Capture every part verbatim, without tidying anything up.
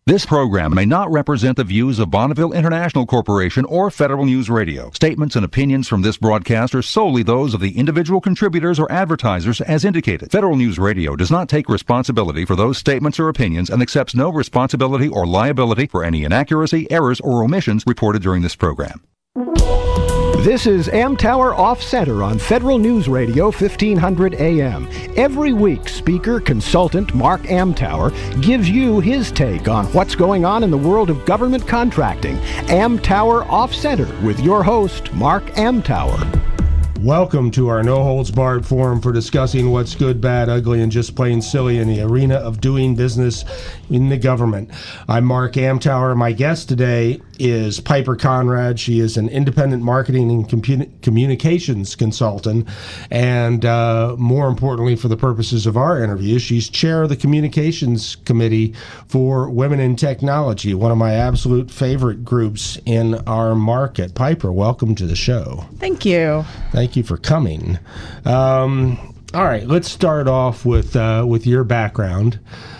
This program may not represent the views of Bonneville International Corporation or Federal News Radio. Statements and opinions from this broadcast are solely those of the individual contributors or advertisers as indicated. Federal News Radio does not take responsibility for those statements or opinions and accepts no responsibility or liability for any inaccuracy, errors, or omissions reported during this program. This is Amtower Off Center on Federal News Radio fifteen hundred A M. Every week, speaker consultant Mark Amtower gives you his take on what's going on in the world of government contracting. Amtower Off Center with your host, Mark Amtower. Welcome to our no-holds-barred forum for discussing what's good, bad, ugly, and just plain silly in the arena of doing business in the government. I'm Mark Amtower. My guest today is Piper Conrad. She is an independent marketing and compu- communications consultant, and uh, more importantly, for the purposes of our interview, she's chair of the communications committee for Women in Technology, one of my absolute favorite groups in our market. Piper, welcome to the show. Thank you. Thank you for coming. Um, all right, let's start off with uh, with your background.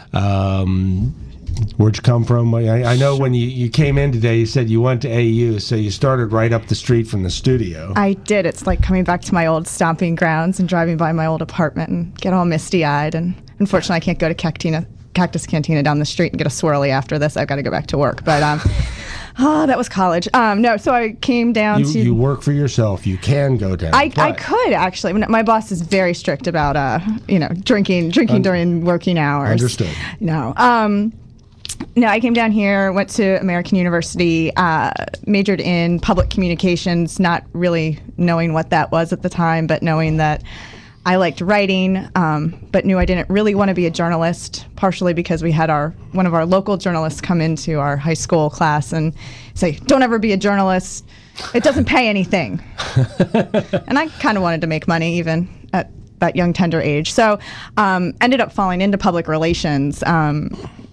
Um, where'd you come from? I, I know when you, you came in today, you said you went to A U, so you started right up the street from the studio. I did. It's like coming back to my old stomping grounds and driving by my old apartment and get all misty-eyed. And unfortunately, I can't go to Cactina, Cactus Cantina down the street and get a swirly after this. I've got to go back to work. But um, oh, that was college. Um, no, so I came down you, to... You work for yourself. You can go down. I, I could, actually. My boss is very strict about, uh, you know, drinking drinking Un- during working hours. Understood. No. Um, no, I came down here, went to American University, uh, majored in public communications, not really knowing what that was at the time, but knowing that I liked writing, um, but knew I didn't really want to be a journalist, partially because we had our one of our local journalists come into our high school class and say, don't ever be a journalist. It doesn't pay anything. And I kind of wanted to make money even at that young, tender age. So um, ended up falling into public relations um,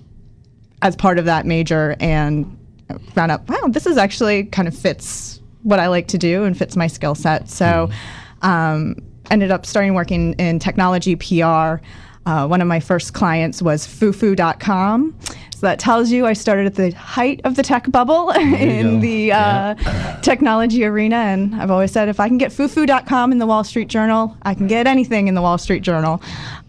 as part of that major and found out, wow, this is actually kind of fits what I like to do and fits my skill set. So um, ended up starting working in technology P R. Uh, one of my first clients was fufu dot com. So that tells you I started at the height of the tech bubble in go. the uh, yeah. technology arena. And I've always said, if I can get fufu dot com in the Wall Street Journal, I can get anything in the Wall Street Journal.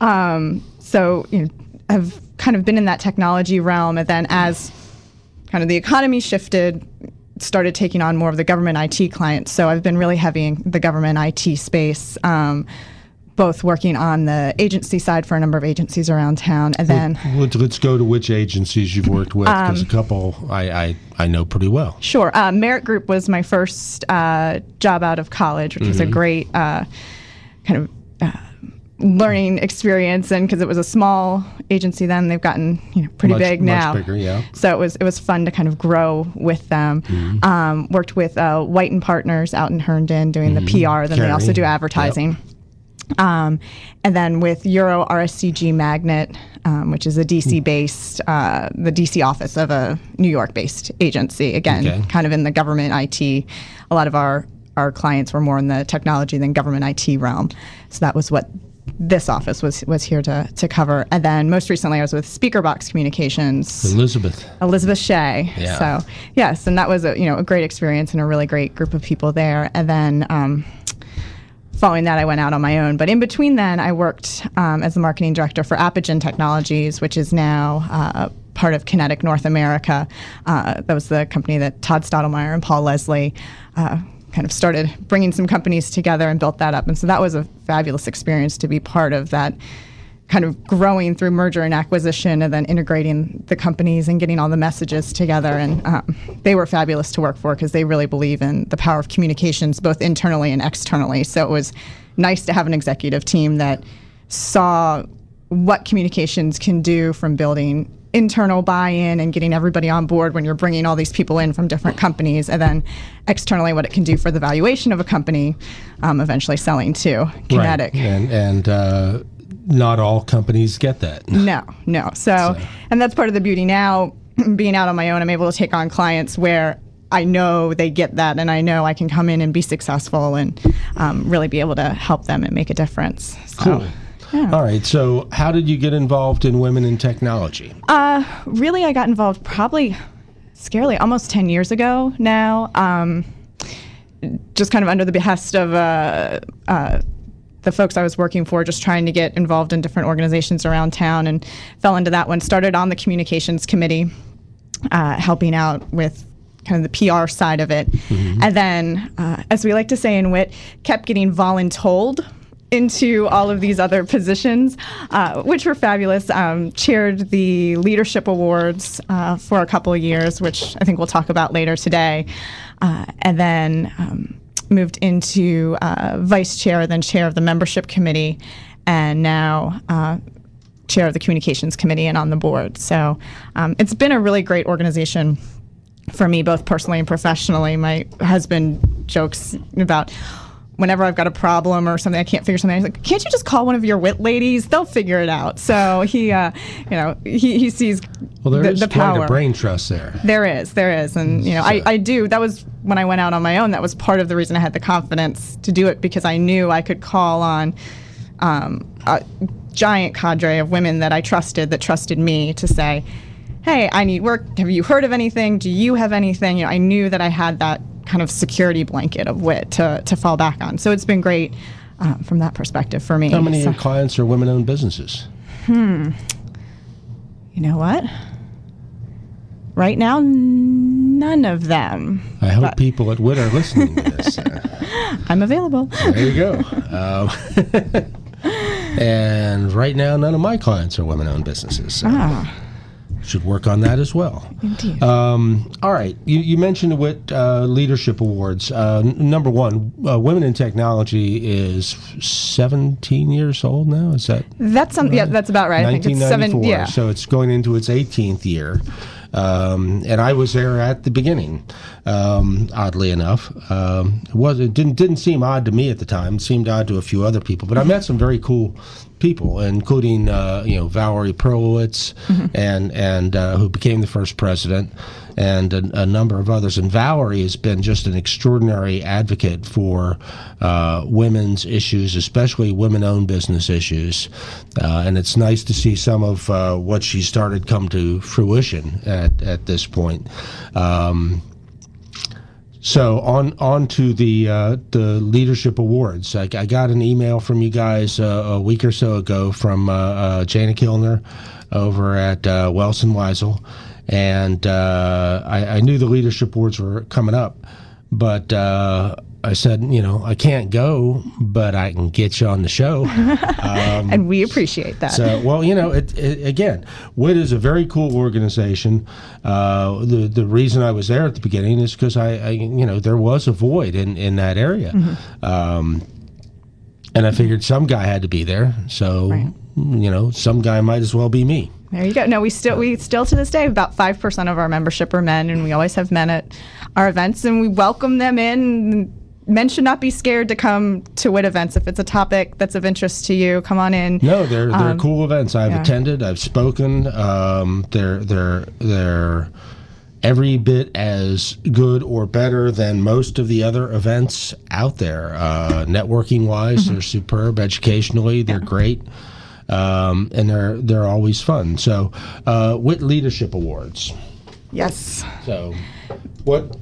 Um, so, you know, I've kind of been in that technology realm. And then as kind of the economy shifted, started taking on more of the government I T clients. So I've been really heavy in the government I T space, um, both working on the agency side for a number of agencies around town. And then Let, let's go to which agencies you've worked with, because um, a couple I, I, I know pretty well. Sure. Uh, Merit Group was my first uh, job out of college, which mm-hmm. was a great uh, kind of uh, learning experience, and because it was a small agency then, they've gotten you know pretty much, big now. Much bigger, yeah. So it was it was fun to kind of grow with them. Mm-hmm. Um, worked with uh, White and Partners out in Herndon doing mm-hmm. the P R. Then Carrie. They also do advertising. Yep. Um, and then with Euro R S C G Magnet, um, which is a D C-based, uh, the D C office of a New York-based agency. Again, okay. kind of in the government I T. A lot of our our clients were more in the technology than government I T realm. So that was what this office was was here to to cover. And then most recently I was with Speakerbox Communications. Elizabeth. Elizabeth Shea. Yeah. So yes, and that was a you know a great experience and a really great group of people there. And then um, following that I went out on my own. But in between then I worked um, as the marketing director for Apigen Technologies, which is now uh, part of Kinetic North America. Uh, that was the company that Todd Stottlemyre and Paul Leslie uh, kind of started bringing some companies together and built that up. And so that was a fabulous experience to be part of that, kind of growing through merger and acquisition and then integrating the companies and getting all the messages together. And um, they were fabulous to work for because they really believe in the power of communications, both internally and externally. So it was nice to have an executive team that saw what communications can do from building internal buy-in and getting everybody on board when you're bringing all these people in from different companies, and then externally what it can do for the valuation of a company, um, eventually selling to Kinetic. Right. And, and uh, not all companies get that. No, no. So, so, and that's part of the beauty now, being out on my own, I'm able to take on clients where I know they get that, and I know I can come in and be successful and um, really be able to help them and make a difference. So. Cool. Yeah. All right. So, how did you get involved in Women in Technology? Uh, really, I got involved probably, scarily, almost ten years ago now. Um, just kind of under the behest of uh, uh, the folks I was working for, just trying to get involved in different organizations around town, and fell into that one. Started on the communications committee, uh, helping out with kind of the P R side of it. Mm-hmm. And then, uh, as we like to say in W I T, kept getting voluntold into all of these other positions, uh, which were fabulous. Um, chaired the Leadership Awards uh, for a couple of years, which I think we'll talk about later today. Uh, and then um, moved into uh, vice chair, then chair of the membership committee, and now uh, chair of the communications committee and on the board. So um, it's been a really great organization for me, both personally and professionally. My husband jokes about whenever I've got a problem or something, I can't figure something out, he's like, can't you just call one of your W I T ladies? They'll figure it out. So he, uh, you know, he, he sees well, there the, is the power. quite a brain trust there. There is, there is. And, you know, so. I, I do. That was when I went out on my own. That was part of the reason I had the confidence to do it, because I knew I could call on um, a giant cadre of women that I trusted, that trusted me to say, hey, I need work. Have you heard of anything? Do you have anything? You know, I knew that I had that kind of security blanket of W I T to, to fall back on. So it's been great uh, from that perspective for me. How many so, of your clients are women-owned businesses? Hmm. You know what? Right now, none of them. I hope but. people at W I T are listening to this. I'm available. There you go. Um, and right now, none of my clients are women-owned businesses. So. Ah. Should work on that as well. Indeed. Um, all right. You, you mentioned the W I T uh, Leadership Awards. Uh, n- number one, uh, Women in Technology is seventeen years old now. Is that? That's some, right? Yeah, that's about right. I think it's seven. Yeah. So it's going into its eighteenth year. Um, and I was there at the beginning. Um, oddly enough, um, it was it didn't didn't seem odd to me at the time. It seemed odd to a few other people, but I met some very cool people, including uh, you know Valerie Perlowitz, mm-hmm. and and uh, who became the first president, and a, a number of others. And Valerie has been just an extraordinary advocate for uh, women's issues, especially women-owned business issues. Uh, and it's nice to see some of uh, what she started come to fruition at at this point. Um, So on on to the uh, the leadership awards. I, I got an email from you guys uh, a week or so ago from uh, uh, Jana Kilner over at uh, Wells and Weisel, and uh, I, I knew the leadership awards were coming up, but uh, I said, you know, I can't go, but I can get you on the show. Um, and we appreciate that. So, well, you know, it, it, again, W I T is a very cool organization. Uh, the the reason I was there at the beginning is because I, I, you know, there was a void in, in that area. Mm-hmm. Um, and I figured some guy had to be there. So, right. you know, some guy might as well be me. There you go. No, we still we still to this day about five percent of our membership are men, and we always have men at our events, and we welcome them in. Men should not be scared to come to W I T events. If it's a topic that's of interest to you, come on in. No, they're they're um, cool events. I've yeah. attended. I've spoken. Um, they're they're they're every bit as good or better than most of the other events out there. Uh, networking wise, mm-hmm. they're superb. Educationally, they're yeah. great. Um, and they're they're always fun. So, uh, W I T Leadership Awards. Yes. So, what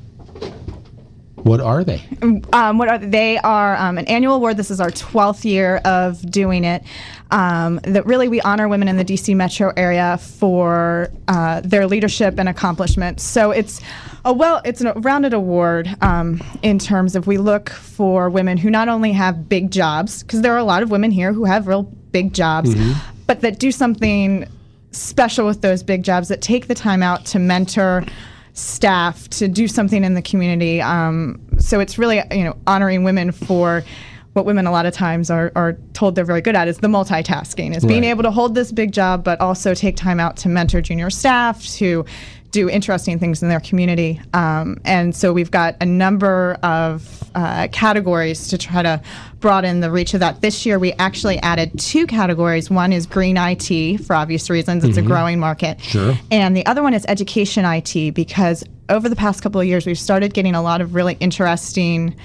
what are they? Um, what are they? Are um, an annual award. This is our twelfth year of doing it. Um, that really we honor women in the D C metro area for uh, their leadership and accomplishments. So it's a well, it's a rounded award um, in terms of we look for women who not only have big jobs, because there are a lot of women here who have real big jobs, mm-hmm. but that do something special with those big jobs, that take the time out to mentor staff, to do something in the community. Um, so it's really, you know, honoring women for what women a lot of times are, are told they're very good at, is the multitasking, is being right. able to hold this big job, but also take time out to mentor junior staff, to do interesting things in their community. Um, and so we've got a number of uh, categories to try to broaden the reach of that. This year we actually added two categories. One is green I T, for obvious reasons. It's mm-hmm. a growing market. Sure. And the other one is education I T, because over the past couple of years we've started getting a lot of really interesting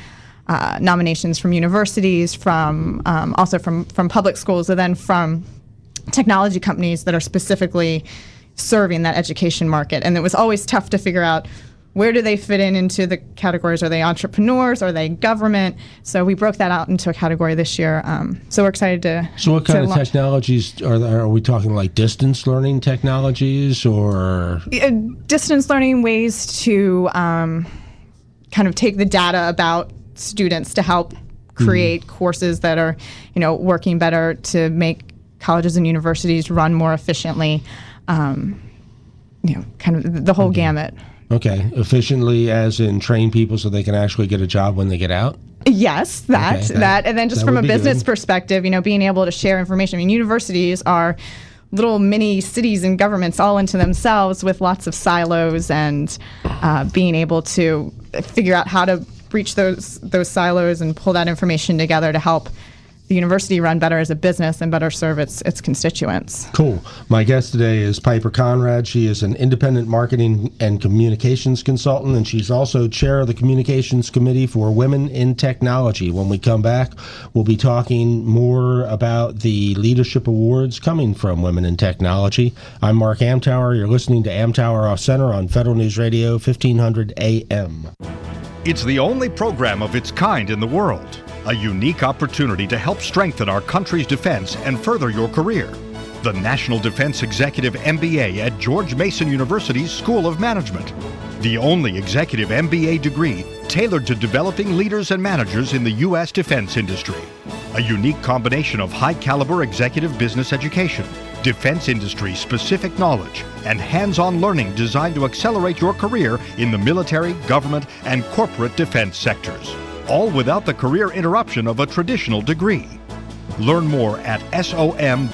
uh, nominations from universities, from um, also from, from public schools, and then from technology companies that are specifically serving that education market. And it was always tough to figure out, where do they fit in into the categories? Are they entrepreneurs? Are they government? So we broke that out into a category this year. Um, so we're excited to. So what kind of launch. technologies are there? Are we talking like distance learning technologies or? Uh, distance learning ways to um, kind of take the data about students to help create mm-hmm. courses that are, you know, working better to make colleges and universities run more efficiently. Um, you know, kind of the whole mm-hmm. gamut. Okay, efficiently as in train people so they can actually get a job when they get out? Yes, that, okay, that, that, and then just from a business good. perspective, you know, being able to share information. I mean, universities are little mini cities and governments all into themselves with lots of silos, and uh, being able to figure out how to breach those those silos and pull that information together to help the university run better as a business and better serve its its constituents. Cool. My guest today is Piper Conrad. She is an independent marketing and communications consultant, and she's also chair of the communications committee for Women in Technology. When we come back, we'll be talking more about the leadership awards coming from Women in Technology. I'm Mark Amtower. You're listening to Amtower Off Center on Federal News Radio, fifteen hundred A M. It's the only program of its kind in the world. A unique opportunity to help strengthen our country's defense and further your career. The National Defense Executive M B A at George Mason University's School of Management. The only executive M B A degree tailored to developing leaders and managers in the U S defense industry. A unique combination of high-caliber executive business education, defense industry specific knowledge, and hands-on learning designed to accelerate your career in the military, government, and corporate defense sectors. All without the career interruption of a traditional degree. Learn more at som.gmu.edu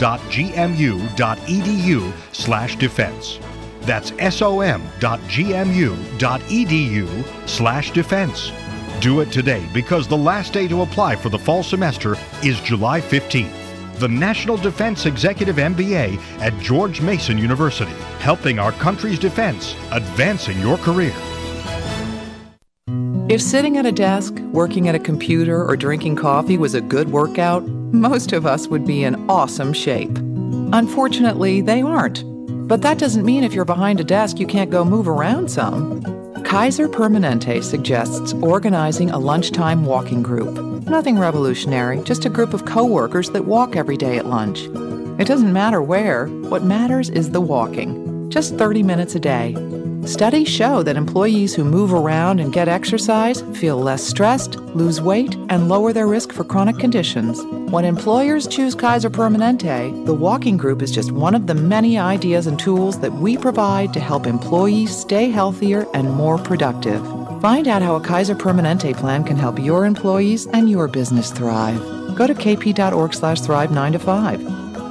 slash defense. That's som.gmu.edu slash defense. Do it today because the last day to apply for the fall semester is July fifteenth. The National Defense Executive M B A at George Mason University, helping our country's defense, advancing your career. If sitting at a desk, working at a computer, or drinking coffee was a good workout, most of us would be in awesome shape. Unfortunately, they aren't. But that doesn't mean if you're behind a desk you can't go move around some. Kaiser Permanente suggests organizing a lunchtime walking group. Nothing revolutionary, just a group of coworkers that walk every day at lunch. It doesn't matter where, what matters is the walking. Just thirty minutes a day. Studies show that employees who move around and get exercise feel less stressed, lose weight, and lower their risk for chronic conditions. When employers choose Kaiser Permanente, the walking group is just one of the many ideas and tools that we provide to help employees stay healthier and more productive. Find out how a Kaiser Permanente plan can help your employees and your business thrive. Go to kp.org slash thrive nine to five.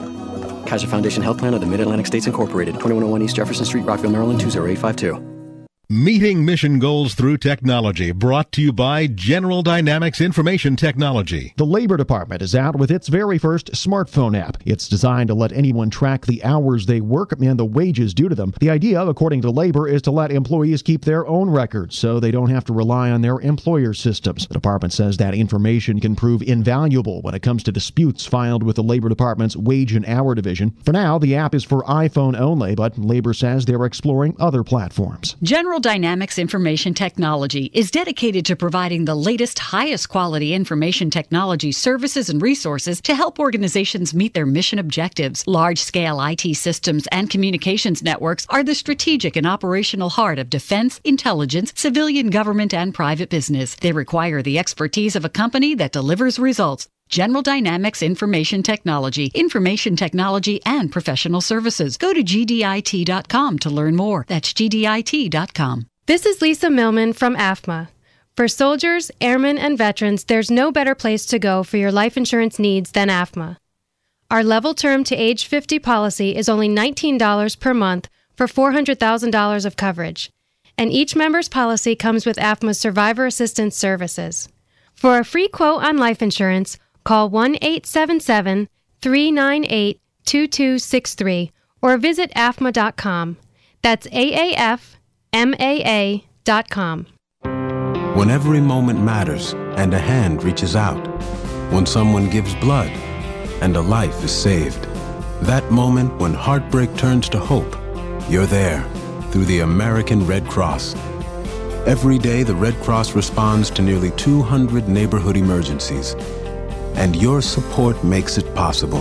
Kaiser Foundation Health Plan of the Mid-Atlantic States Incorporated, twenty-one oh one East Jefferson Street, Rockville, Maryland, two zero eight five two. Meeting mission goals through technology, brought to you by General Dynamics Information Technology. The Labor Department is out with its very first smartphone app. It's designed to let anyone track the hours they work and the wages due to them. The idea, according to Labor, is to let employees keep their own records so they don't have to rely on their employer systems. The department says that information can prove invaluable when it comes to disputes filed with the Labor Department's Wage and Hour Division. For now, the app is for iPhone only, but Labor says they're exploring other platforms. General Dynamics Information Technology is dedicated to providing the latest, highest quality information technology services and resources to help organizations meet their mission objectives. Large-scale I T systems and communications networks are the strategic and operational heart of defense, intelligence, civilian government, and private business. They require the expertise of a company that delivers results. General Dynamics Information Technology, information technology, and professional services. Go to G D I T dot com to learn more. That's G D I T dot com. This is Lisa Millman from A F M A. For soldiers, airmen, and veterans, there's no better place to go for your life insurance needs than A F M A. Our level term to age fifty policy is only nineteen dollars per month for four hundred thousand dollars of coverage, and each member's policy comes with A F M A's Survivor Assistance Services. For a free quote on life insurance, call one eight seven seven, three nine eight, two two six three or visit A F M A dot com. That's A A F M A A dot com. When every moment matters and a hand reaches out. When someone gives blood and a life is saved. That moment when heartbreak turns to hope. You're there through the American Red Cross. Every day, the Red Cross responds to nearly two hundred neighborhood emergencies. And your support makes it possible.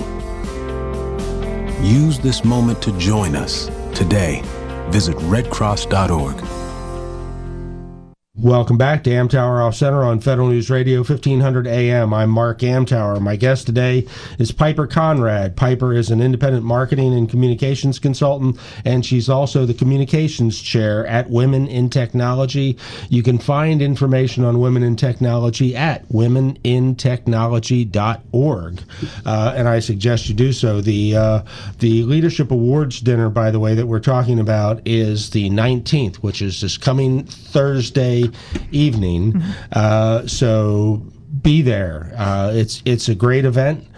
Use this moment to join us today. Visit red cross dot org. Welcome back to Amtower Off Center on Federal News Radio, fifteen hundred A M. I'm Mark Amtower. My guest today is Piper Conrad. Piper is an independent marketing and communications consultant, and she's also the communications chair at Women in Technology. You can find information on Women in Technology at women in technology dot org, uh, and I suggest you do so. The, uh, the Leadership Awards dinner, by the way, that we're talking about is the nineteenth, which is this coming Thursday evening. Mm-hmm. Uh, so be there. Uh, it's it's a great event.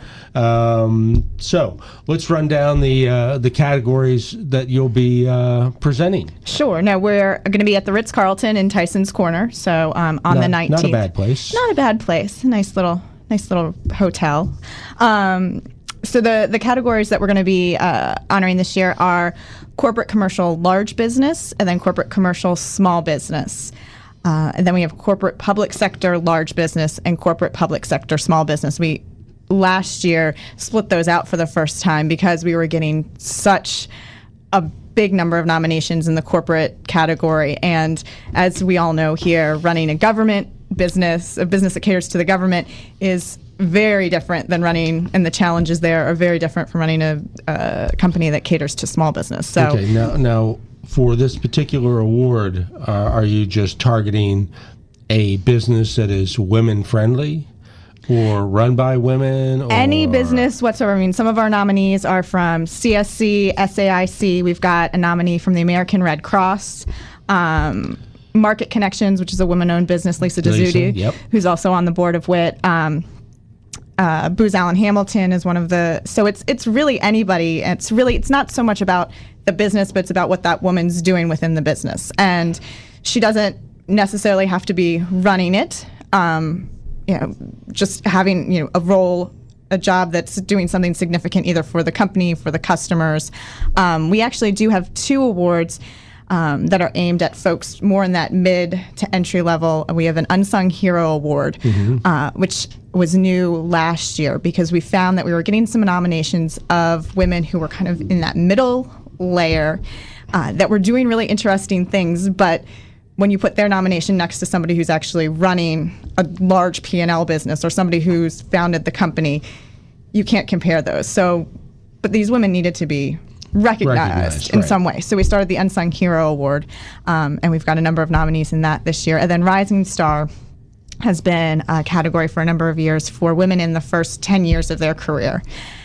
Um, so let's run down the uh, the categories that you'll be uh, presenting. Sure. No, we're going to be at the Ritz-Carlton in Tyson's Corner. So um, on not, the nineteenth. Not a bad place. Not a bad place. Nice little nice little hotel. Um, so the the categories that we're going to be uh, honoring this year are corporate commercial large business, and then corporate commercial small business. Uh, and then we have corporate public sector large business and corporate public sector small business. We last year split those out for the first time because we were getting such a big number of nominations in the corporate category. And as we all know here, running a government business, a business that caters to the government, is very different than running, and the challenges there are very different from running a, a company that caters to small business. So okay, now now for this particular award, uh, are you just targeting a business that is women friendly or run by women? Or any business whatsoever. I mean, some of our nominees are from C S C, S A I C. We've got a nominee from the American Red Cross. Um, Market Connections, which is a woman-owned business, Lisa Dezzutti, yep. who's also on the board of W I T. Um, uh, Booz Allen Hamilton is one of the. So it's it's really anybody. It's really it's not so much about the business, but it's about what that woman's doing within the business, and she doesn't necessarily have to be running it. Um, you know, just having you know a role, a job that's doing something significant either for the company, for the customers. Um, we actually do have two awards. Um, that are aimed at folks more in that mid to entry level. We have an Unsung Hero Award, mm-hmm. uh, which was new last year because we found that we were getting some nominations of women who were kind of in that middle layer uh, that were doing really interesting things, but when you put their nomination next to somebody who's actually running a large P and L business or somebody who's founded the company, you can't compare those. So, but these women needed to be recognized, recognized in right. some way. So we started the Unsung Hero Award, um, and we've got a number of nominees in that this year. And then Rising Star has been a category for a number of years for women in the first ten years of their career.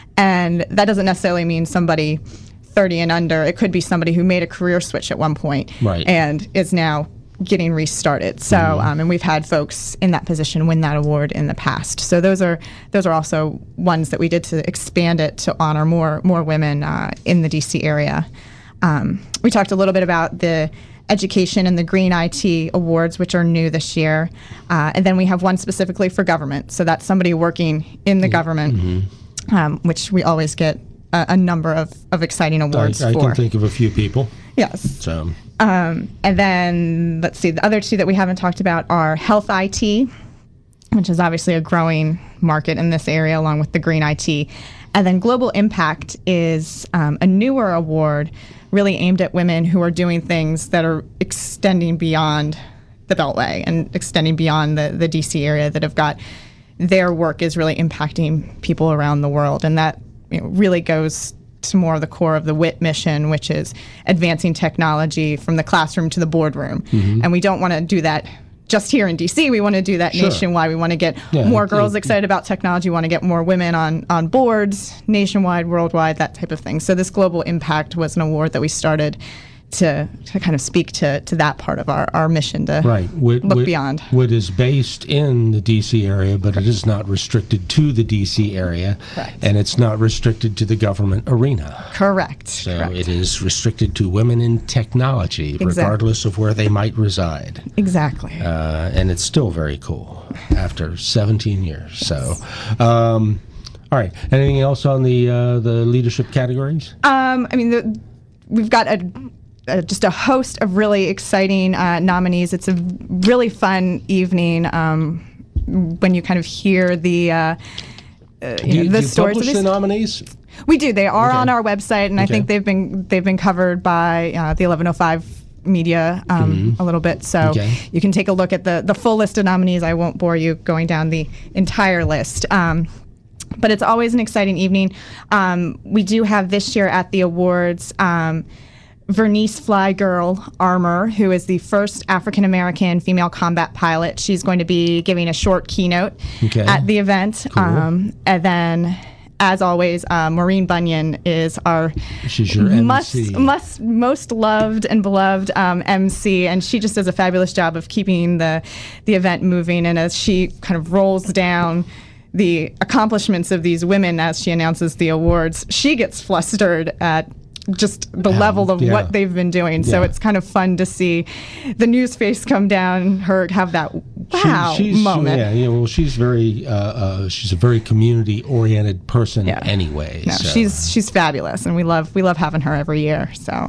And that doesn't necessarily mean somebody thirty and under. It could be somebody who made a career switch at one point right. and is now getting restarted. So, mm-hmm. um, and we've had folks in that position win that award in the past. So those are those are also ones that we did to expand it to honor more more women uh, in the D C area. Um, we talked a little bit about the education and the Green I T Awards, which are new this year. Uh, and then we have one specifically for government. So that's somebody working in the mm-hmm. government, mm-hmm. um, which we always get a, a number of, of exciting awards I, I for. I can think of a few people. Yes. So. Um, and then, let's see, the other two that we haven't talked about are Health I T, which is obviously a growing market in this area, along with the Green I T. And then Global Impact is um, a newer award really aimed at women who are doing things that are extending beyond the Beltway and extending beyond the, the D C area, that have got their work is really impacting people around the world. And that you know, really goes to more of the core of the W I T mission, which is advancing technology from the classroom to the boardroom. Mm-hmm. And we don't want to do that just here in D C. We want to do that sure. nationwide. We want to get yeah, more girls excited about technology. We want to get more women on, on boards, nationwide, worldwide, that type of thing. So this Global Impact was an award that we started to, to kind of speak to, to that part of our, our mission to right. What, look what, beyond. What is based in the D C area, but it is not restricted to the D C area. Correct. And it's not restricted to the government arena. Correct. So Correct. it is restricted to women in technology, Exactly. regardless of where they might reside. Exactly. Uh, and it's still very cool after seventeen years. So, um, all right. Anything else on the uh, the leadership categories? Um, I mean, the, we've got a, a just a host of really exciting uh, nominees. It's a really fun evening um, when you kind of hear the uh, uh, you do know, you, the do you stories. publish of these. the nominees? We do. They are Okay. on our website, and I Okay. think they've been they've been covered by uh, the eleven oh five media um, Mhm. a little bit. So Okay. you can take a look at the the full list of nominees. I won't bore you going down the entire list. Um, but it's always an exciting evening. Um, we do have this year at the awards um, Vernice Flygirl Armour, who is the first African-American female combat pilot. She's going to be giving a short keynote Okay. at the event. Cool. Um, and then, as always, uh, Maureen Bunyan is our She's your must, M C. must, most loved and beloved um, M C, and she just does a fabulous job of keeping the, the event moving. And as she kind of rolls down the accomplishments of these women as she announces the awards, she gets flustered at just the Um, level of yeah. what they've been doing. So Yeah. it's kind of fun to see the news face come down, her have that wow She- she's, moment. Yeah, yeah. Well, she's very. Uh, uh, she's a very community-oriented person, Yeah. anyway. No, so. she's she's fabulous, and we love we love having her every year. So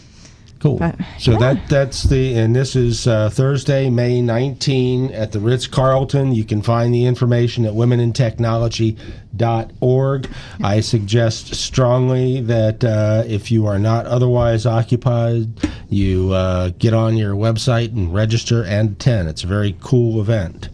Cool. But, so yeah. that that's the and this is uh, Thursday, May nineteenth at the Ritz-Carlton. You can find the information at women in technology dot org. I suggest strongly that uh, if you are not otherwise occupied, you uh, get on your website and register and attend. It's a very cool event.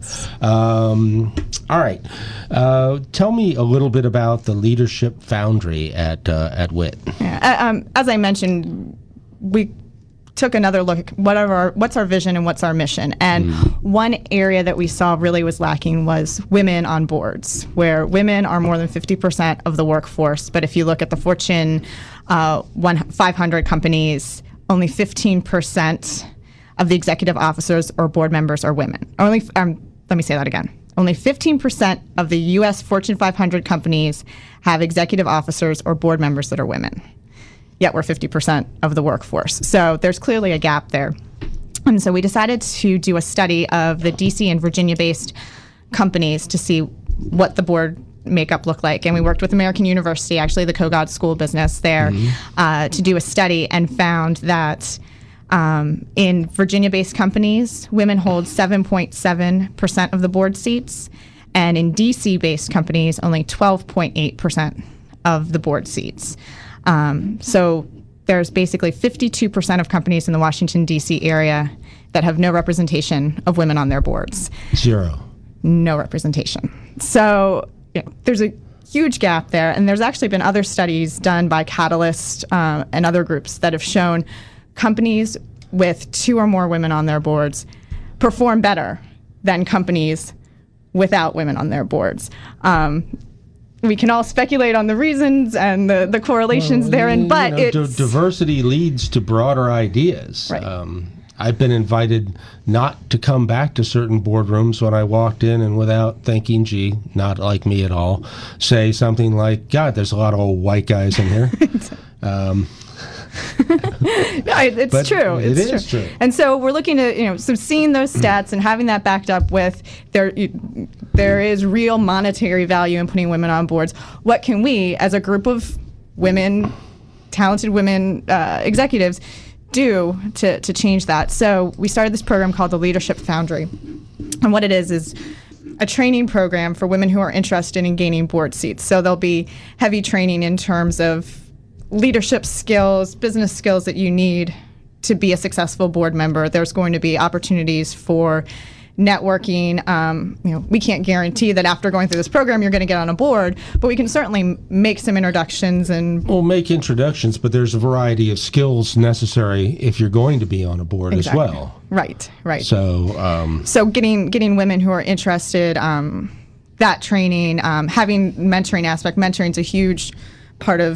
Um, all right. Uh, tell me a little bit about the Leadership Foundry at uh, at W I T. yeah, uh, um, as I mentioned, we took another look at what are our, what's our vision and what's our mission. And one area that we saw really was lacking was women on boards, where women are more than fifty percent of the workforce. But if you look at the Fortune uh, five hundred companies, only fifteen percent of the executive officers or board members are women. Only, um, let me say that again. Only fifteen percent of the U S Fortune five hundred companies have executive officers or board members that are women. Yet we're fifty percent of the workforce. So there's clearly a gap there. And so we decided to do a study of the D C and Virginia-based companies to see what the board makeup looked like. And we worked with American University, actually the Kogod School of Business there, mm-hmm. uh, to do a study and found that um, in Virginia-based companies, women hold seven point seven percent of the board seats. And in D C-based companies, only twelve point eight percent of the board seats. Um, so there's basically fifty-two percent of companies in the Washington, D C area that have no representation of women on their boards. Zero. No representation. So you know, there's a huge gap there. And there's actually been other studies done by Catalyst uh, and other groups that have shown companies with two or more women on their boards perform better than companies without women on their boards. Um, We can all speculate on the reasons and the, the correlations well, therein, but you know, it's... d- diversity leads to broader ideas. Right. Um, I've been invited not to come back to certain boardrooms when I walked in and without thinking, gee, not like me at all, say something like, God, there's a lot of old white guys in here. um, no, it, it's but true. It it's is true. true. And so we're looking at, you know, so seeing those stats and having that backed up with there, there is real monetary value in putting women on boards. What can we, as a group of women, talented women uh, executives, do to, to change that? So we started this program called the Leadership Foundry. And what it is is a training program for women who are interested in gaining board seats. So there'll be heavy training in terms of leadership skills, business skills that you need to be a successful board member. There's going to be opportunities for networking. Um, you know, we can't guarantee that after going through this program you're going to get on a board, but we can certainly make some introductions and We'll make introductions, but there's a variety of skills necessary if you're going to be on a board Exactly. as well. Right, right. So, um, so getting getting women who are interested, um, that training, um, having mentoring aspect. Mentoring is a huge part of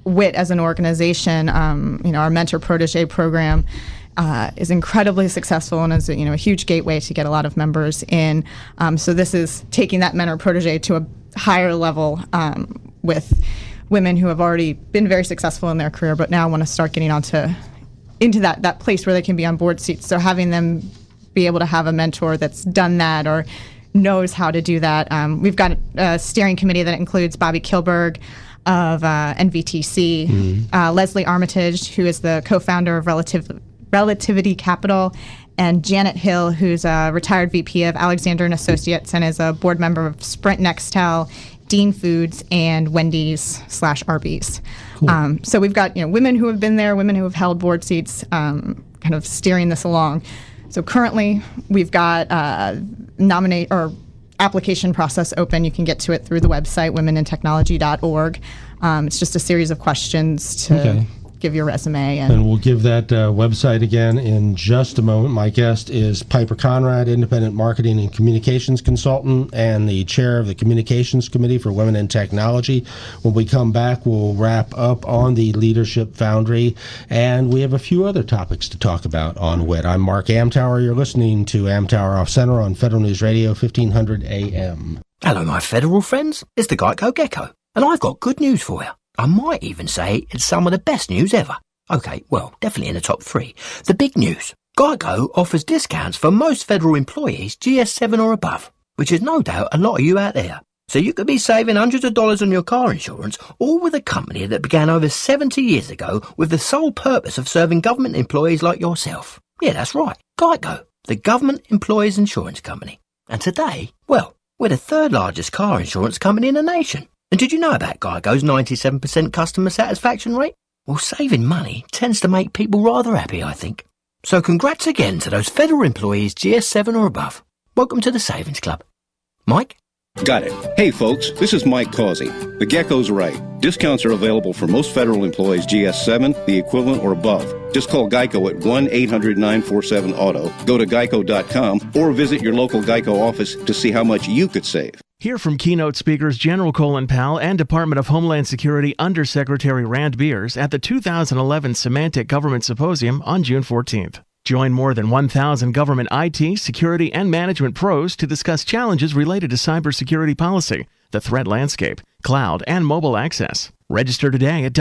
W I T as an organization, um, you know, our mentor protege program uh, is incredibly successful and is, you know, a huge gateway to get a lot of members in. Um, so this is taking that mentor protege to a higher level um, with women who have already been very successful in their career, but now want to start getting onto into that, that place where they can be on board seats. So having them be able to have a mentor that's done that or knows how to do that. Um, we've got a steering committee that includes Bobby Kilberg of uh, N V T C, mm-hmm. uh, Leslie Armitage, who is the co-founder of Relativ- Relativity Capital, and Janet Hill, who's a retired V P of Alexander and Associates and is a board member of Sprint Nextel, Dean Foods, and Wendy's slash Arby's. Cool. Um, so we've got, you know, women who have been there, women who have held board seats, um, kind of steering this along. So currently, we've got uh, nominate or application process open. You can get to it through the website, women in technology dot org. Um, it's just a series of questions to okay. give your resume. And, and we'll give that uh, website again in just a moment. My guest is Piper Conrad, Independent Marketing and Communications Consultant and the Chair of the Communications Committee for Women in Technology. When we come back, we'll wrap up on the Leadership Foundry, and we have a few other topics to talk about on W I T. I'm Mark Amtower. You're listening to Amtower Off Center on Federal News Radio, fifteen hundred A M. Hello, my Federal friends. It's the Geico Gecko, and I've got good news for you. I might even say it's some of the best news ever. Okay, well, definitely in the top three. The big news. Geico offers discounts for most federal employees G S seven or above, which is no doubt a lot of you out there. So you could be saving hundreds of dollars on your car insurance, all with a company that began over seventy years ago with the sole purpose of serving government employees like yourself. Yeah, that's right. Geico, the government employees insurance company. And today, well, we're the third largest car insurance company in the nation. And did you know about Geico's ninety-seven percent customer satisfaction rate? Well, saving money tends to make people rather happy, I think. So congrats again to those federal employees G S seven or above. Welcome to the Savings Club. Mike? Got it. Hey, folks, this is Mike Causey. The Gecko's right. Discounts are available for most federal employees G S seven, the equivalent, or above. Just call Geico at one eight hundred nine four seven auto, go to geico dot com, or visit your local Geico office to see how much you could save. Hear from keynote speakers General Colin Powell and Department of Homeland Security Undersecretary Rand Beers at the two thousand eleven Symantec Government Symposium on June fourteenth. Join more than one thousand government I T, security, and management pros to discuss challenges related to cybersecurity policy, the threat landscape, cloud, and mobile access. Register today at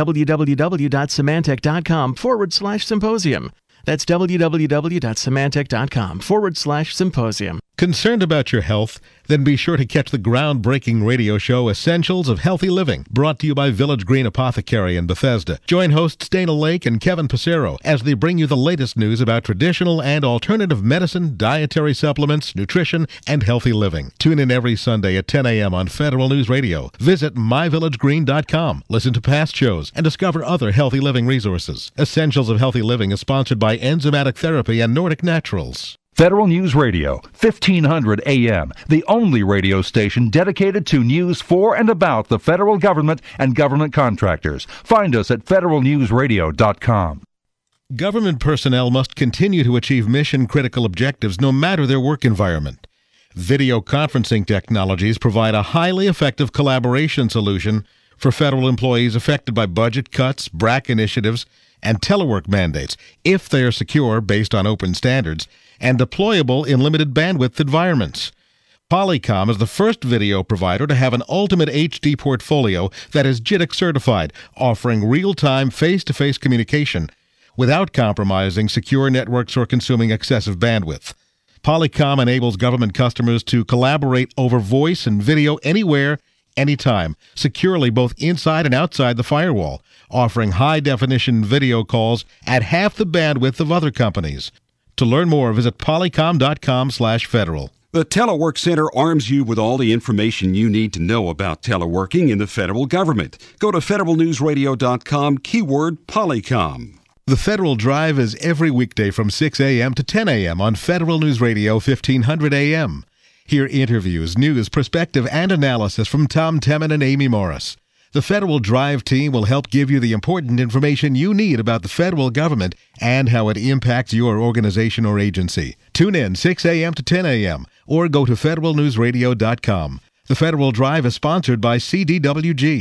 www.symantec.com forward slash symposium. That's www.symantec.com forward slash symposium. Concerned about your health? Then be sure to catch the groundbreaking radio show Essentials of Healthy Living, brought to you by Village Green Apothecary in Bethesda. Join hosts Dana Lake and Kevin Passero as they bring you the latest news about traditional and alternative medicine, dietary supplements, nutrition, and healthy living. Tune in every Sunday at ten a.m. on Federal News Radio. Visit my village green dot com, listen to past shows, and discover other healthy living resources. Essentials of Healthy Living is sponsored by Enzymatic Therapy and Nordic Naturals. Federal News Radio, fifteen hundred A M, the only radio station dedicated to news for and about the federal government and government contractors. Find us at federal news radio dot com. Government personnel must continue to achieve mission-critical objectives no matter their work environment. Video conferencing technologies provide a highly effective collaboration solution for federal employees affected by budget cuts, B R A C initiatives, and telework mandates, if they are secure based on open standards and deployable in limited bandwidth environments. Polycom is the first video provider to have an ultimate H D portfolio that is J I T C certified, offering real-time face-to-face communication without compromising secure networks or consuming excessive bandwidth. Polycom enables government customers to collaborate over voice and video anywhere, anytime, securely both inside and outside the firewall, offering high-definition video calls at half the bandwidth of other companies. To learn more, visit polycom dot com slash federal. The Telework Center arms you with all the information you need to know about teleworking in the federal government. Go to federal news radio dot com, keyword Polycom. The Federal Drive is every weekday from six a.m. to ten a.m. on Federal News Radio, fifteen hundred A M. Hear interviews, news, perspective, and analysis from Tom Temin and Amy Morris. The Federal Drive team will help give you the important information you need about the federal government and how it impacts your organization or agency. Tune in six a.m. to ten a.m. or go to federal news radio dot com. The Federal Drive is sponsored by C D W G.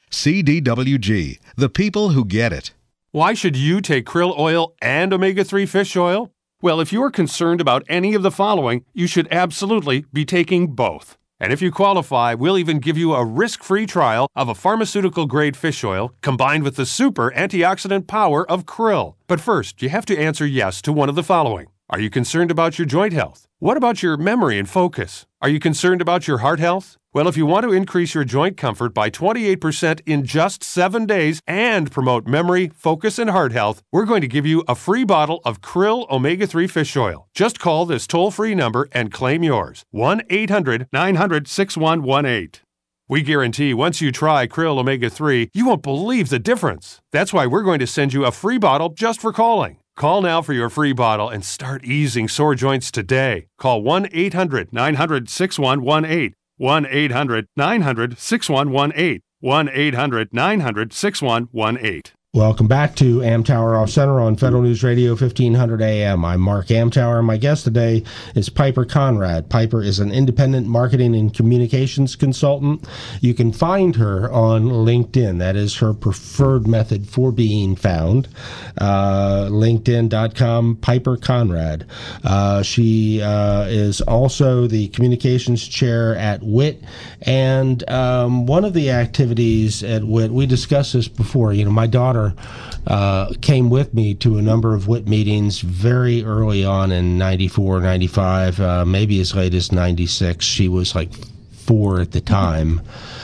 C D W G, the people who get it. Why should you take krill oil and omega three fish oil? Well, if you're concerned about any of the following, you should absolutely be taking both. And if you qualify, we'll even give you a risk-free trial of a pharmaceutical-grade fish oil combined with the super antioxidant power of krill. But first, you have to answer yes to one of the following. Are you concerned about your joint health? What about your memory and focus? Are you concerned about your heart health? Well, if you want to increase your joint comfort by twenty-eight percent in just seven days and promote memory, focus, and heart health, we're going to give you a free bottle of krill omega three fish oil. Just call this toll-free number and claim yours. one eight hundred nine hundred sixty-one eighteen. We guarantee once you try krill omega three, you won't believe the difference. That's why we're going to send you a free bottle just for calling. Call now for your free bottle and start easing sore joints today. Call one eight hundred nine hundred sixty-one eighteen. one eight hundred nine hundred sixty-one eighteen. one eight hundred nine hundred sixty-one eighteen. Welcome back to Amtower Off Center on Federal News Radio fifteen hundred A M. I'm Mark Amtower. My guest today is Piper Conrad. Piper is an independent marketing and communications consultant. You can find her on LinkedIn. That is her preferred method for being found. Uh, LinkedIn dot com, Piper Conrad. Uh, she uh, is also the communications chair at W I T. And um, one of the activities at W I T, we discussed this before. You know, my daughter Uh, came with me to a number of W I T meetings very early on in ninety-four, ninety-five, uh, maybe as late as ninety-six. She was like four at the time.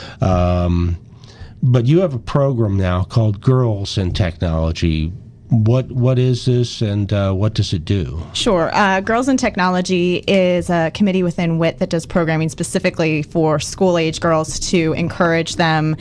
Um, but you have a program now called Girls in Technology. What What is this, and uh, what does it do? Sure. Uh, Girls in Technology is a committee within W I T that does programming specifically for school-age girls to encourage them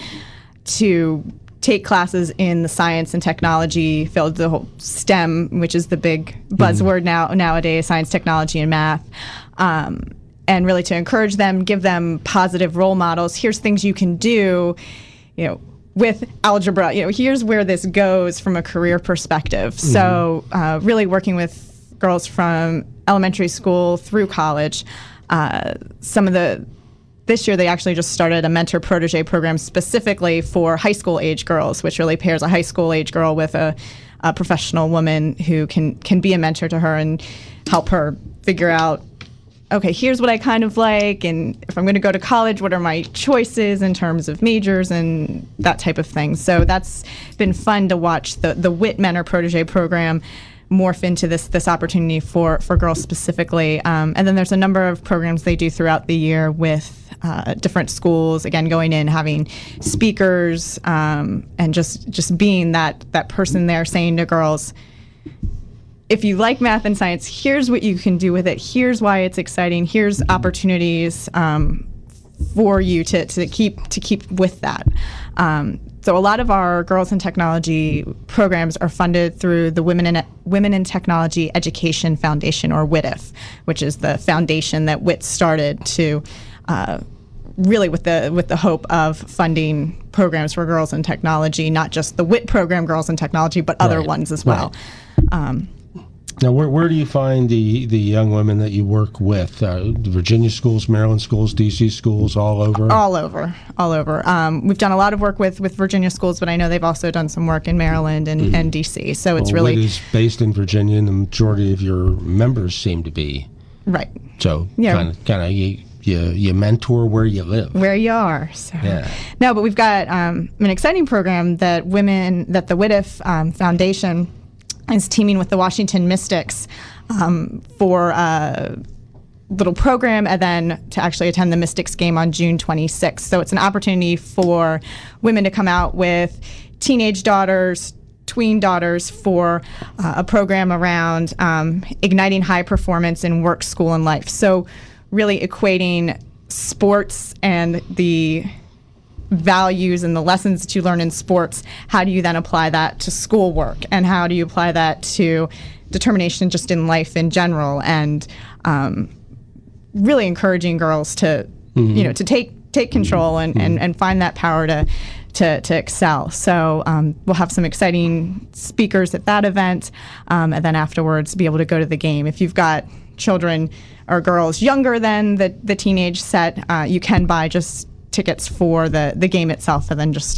to take classes in the science and technology field, the whole STEM, which is the big buzzword mm-hmm. now nowadays, science, technology, and math, um, and really to encourage them, give them positive role models. Here's things you can do, you know, with algebra. You know, here's where this goes from a career perspective. Mm-hmm. So, uh, really working with girls from elementary school through college. Uh, some of the This year, they actually just started a mentor protege program specifically for high school age girls, which really pairs a high school age girl with a, a professional woman who can, can be a mentor to her and help her figure out, okay, here's what I kind of like, and if I'm going to go to college, what are my choices in terms of majors and that type of thing. So that's been fun to watch the, the W I T mentor protege program morph into this this opportunity for, for girls specifically. Um, and then there's a number of programs they do throughout the year with uh, different schools, again, going in, having speakers, um, and just just being that, that person there saying to girls, if you like math and science, here's what you can do with it. Here's why it's exciting. Here's opportunities um, for you to, to keep to keep with that. Um, So a lot of our Girls in Technology programs are funded through the Women in Women in Technology Education Foundation, or W I T F, which is the foundation that W I T started to uh, really with the with the hope of funding programs for girls in technology, not just the W I T program Girls in Technology, but other right. ones as well. Right. Um, Now, where where do you find the, the young women that you work with? Uh, Virginia schools, Maryland schools, D C schools, all over? All over, all over. Um, we've done a lot of work with, with Virginia schools, but I know they've also done some work in Maryland and, mm-hmm. and D C. So it's well, really... W I T is based in Virginia, and the majority of your members seem to be. Right. So yeah. kind of kind of you, you, you mentor where you live. Where you are. So. Yeah. No, but we've got um, an exciting program that women, that the W I T F um, Foundation is teaming with the Washington Mystics um, for a little program, and then to actually attend the Mystics game on June twenty-sixth. So it's an opportunity for women to come out with teenage daughters, tween daughters, for uh, a program around um, igniting high performance in work, school, and life. So really equating sports and the values and the lessons that you learn in sports, how do you then apply that to schoolwork, and how do you apply that to determination just in life in general, and um, really encouraging girls to, mm-hmm. you know, to take take control and, mm-hmm. and, and find that power to to, to excel. So um, we'll have some exciting speakers at that event, um, and then afterwards be able to go to the game. If you've got children or girls younger than the, the teenage set, uh, you can buy just tickets for the, the game itself, and then just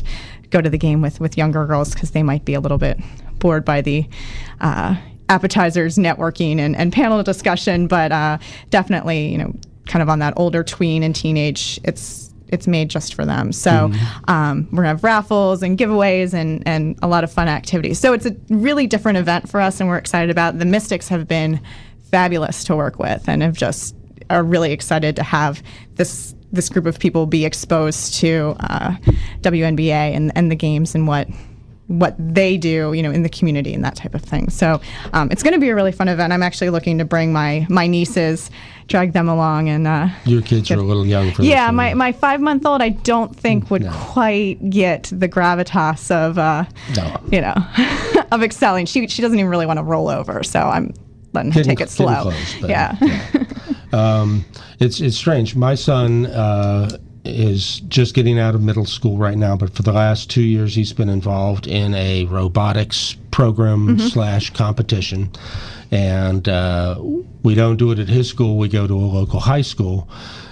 go to the game with, with younger girls because they might be a little bit bored by the uh, appetizers, networking, and, and panel discussion. But uh, definitely, you know, kind of on that older tween and teenage, it's it's made just for them. So mm-hmm. um, we're going to have raffles and giveaways and, and a lot of fun activities. So it's a really different event for us, and we're excited about it. The Mystics have been fabulous to work with and have just are really excited to have this this group of people be exposed to uh, W N B A and, and the games and what what they do, you know, in the community and that type of thing. So um, it's going to be a really fun event. I'm actually looking to bring my my nieces, drag them along, and uh, your kids get, are a little young for yeah. this My my five month old I don't think would no. quite get the gravitas of uh, no. you know of excelling. She she doesn't even really want to roll over. So I'm letting her getting, take it slow. Close, but, yeah. yeah. um, it's it's strange. My son. Uh, is just getting out of middle school right now, but for the last two years he's been involved in a robotics program mm-hmm. slash competition, and uh, we don't do it at his school. We go to a local high school,